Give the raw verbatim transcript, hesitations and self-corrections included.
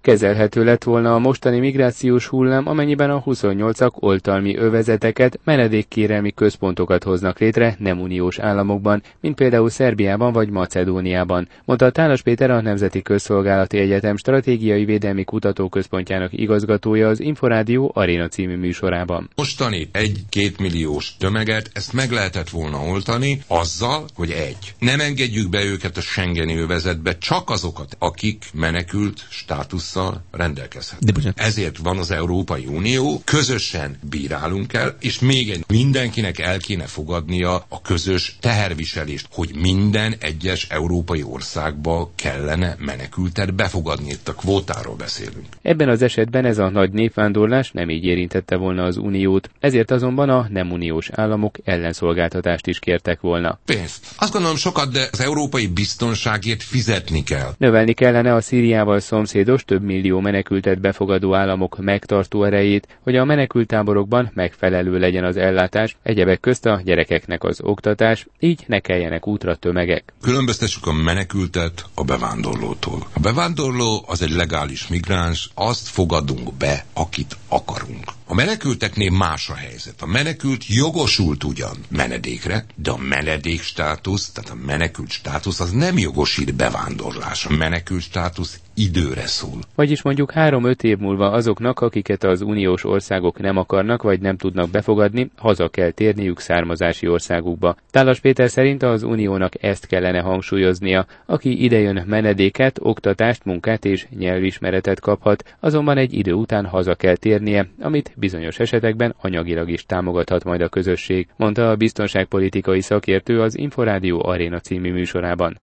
Kezelhető lett volna a mostani migrációs hullám, amennyiben a huszonnyolcak oltalmi övezeteket, menedékkérelmi központokat hoznak létre nem uniós államokban, mint például Szerbiában vagy Macedóniában, mondta Tálas Péter, a Nemzeti Közszolgálati Egyetem Stratégiai Védelmi Kutatóközpontjának igazgatója az Inforádió Aréna című műsorában. Mostani egy-két milliós tömeget ezt meg lehetett volna oltani azzal, hogy egy. Nem engedjük be őket a Schengeni övezetbe, csak azokat, akik menekült státusszal rendelkezhetnek. Ezért van az Európai Unió, közösen bírálunk el, és még egy, mindenkinek el kéne fogadnia a közös teherviselést, hogy minden egyes európai országba kellene menekültet befogadni. Itt a kvótáról beszélünk. Ebben az esetben ez a nagy népvándorlás nem így érintette volna az Uniót, ezért azonban a nem uniós államok ellenszolgáltatást is kértek volna. Pénzt. Azt gondolom sokat, de az európai biztonságért fizetni kell. Növelni kellene a Szíriával szomszédos több millió menekültet befogadó államok megtartó erejét, hogy a menekülttáborokban megfelelő legyen az ellátás, egyebek közt a gyerekeknek az oktatás, így ne keljenek útra tömegek. Különböztessük a menekültet a bevándorlótól. A bevándorló az egy legális migráns, azt fogadunk be, akit akarunk. A menekülteknél más a helyzet. A menekült jogosult ugyan menedékre, de a menedék státusz, tehát a menekült státusz az nem jogosít bevándorlás. A menekült státusz időre szól. Vagyis mondjuk három-öt év múlva azoknak, akiket az uniós országok nem akarnak vagy nem tudnak befogadni, haza kell térniük származási országukba. Tálas Péter szerint az uniónak ezt kellene hangsúlyoznia, aki idejön menedéket, oktatást, munkát és nyelvismeretet kaphat, azonban egy idő után haza kell térnie, amit bizonyos esetekben anyagilag is támogathat majd a közösség, mondta a biztonságpolitikai szakértő az Inforádió Aréna című műsorában.